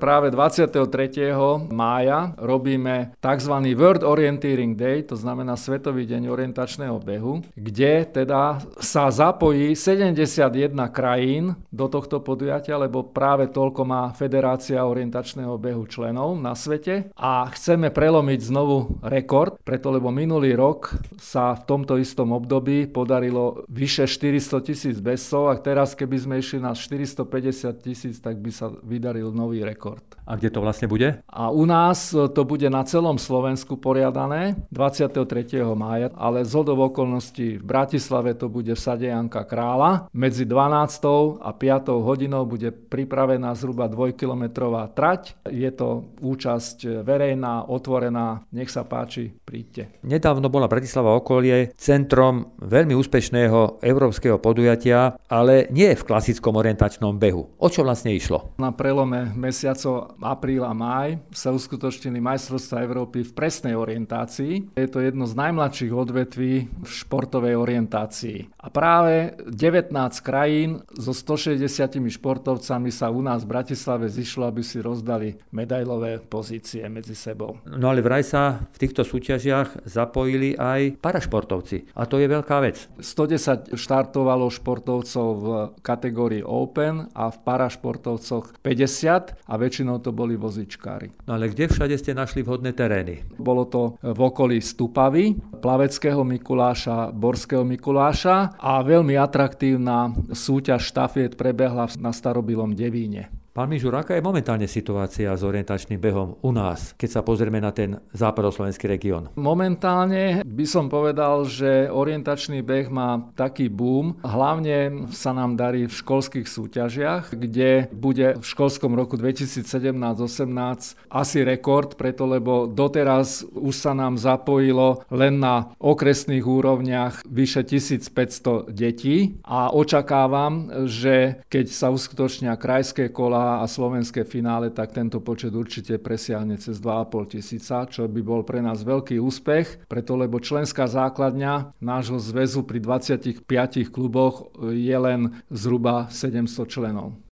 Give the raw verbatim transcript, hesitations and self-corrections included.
práve dvadsiateho tretieho mája robíme tzv. World Orienteering Day, to znamená Svetový deň orientačného behu, kde teda sa zapojí sedemdesiatjeden krajín do tohto podujatia, lebo práve toľko má Federácia orientačného behu členov na svete a chceme prelomiť znovu rekord, preto lebo minulý rok sa v tomto istom období podarilo vyše štyristo tisíc bežcov a teraz keby sme išli na štyristopäťdesiat tisíc, tak by sa vydaril nový rekord. A kde to vlastne bude? A u nás to bude na celom Slovensku poriadané dvadsiateho tretieho mája, ale zhodou okolností v Bratislave to bude v sade Janka Krála. Medzi dvanástou a piatou hodinou bude pripravená zhruba dvojkilometrová trať. Je to účasť verejná, otvorená. Nech sa páči, príďte. Nedávno bola Bratislava okolie centrom veľmi úspešného európskeho podujatia, ale nie v klasickom orientačnom behu. O čo vlastne išlo? Na prelome mesiacov apríl a máj sa uskutočnili majstrovstvá Európy v presnej orientácii. Je to jedno z najmladších odvetví v športovej orientácii. A práve devätnásť krajín so stošesťdesiatimi športovcami sa u nás v Bratislave zišlo, aby si rozdali medailové pozície medzi sebou. No ale vraj sa v týchto súťažiach zapojili aj parašportovci. A to je veľká vec. stodesať štartovalo športovcov v kategórii Open a v parašportovcoch päťdesiat a väčšinou to boli vozičkári. No ale kde všade ste našli vhodné terény? Bolo to v okolí Stupavy, Plaveckého Mikuláša, Borského Mikuláša a veľmi atraktívna súťaž štafiet prebehla na starobilom Devíne. Pán Mižur, aká je momentálne situácia s orientačným behom u nás, keď sa pozrieme na ten západoslovenský región? Momentálne by som povedal, že orientačný beh má taký boom. Hlavne sa nám darí v školských súťažiach, kde bude v školskom roku dvetisícsedemnásť osemnásť asi rekord, preto lebo doteraz už sa nám zapojilo len na okresných úrovniach vyše tisícpäťsto detí a očakávam, že keď sa uskutočnia krajské kola a slovenské finále, tak tento počet určite presiahne cez dva a pol tisíca, čo by bol pre nás veľký úspech, preto lebo členská základňa nášho zväzu pri dvadsiatich piatich kluboch je len zhruba sedemsto členov.